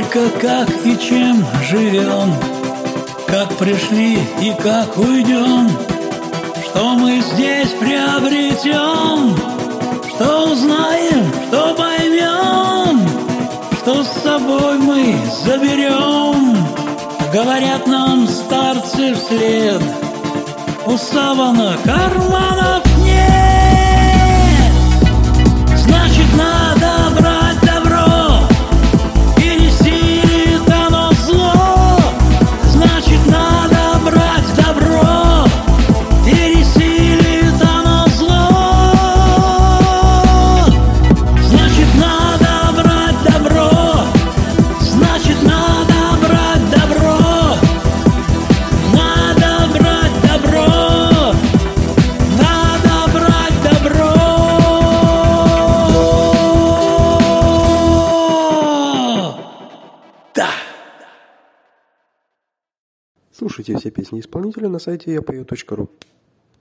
Сколько, как и чем живем, как пришли и как уйдем, что мы здесь приобретем, что узнаем, что поймем, что с собой мы заберем. Говорят нам старцы вслед, у савана карманов нет. Значит, надо брать добро, пересилит оно зло. Значит, надо брать добро, пересилит оно зло. Значит, надо брать добро, значит, надо брать добро. Надо брать добро, надо брать добро. Да. Слушайте все песни исполнителя на сайте yapою.ru.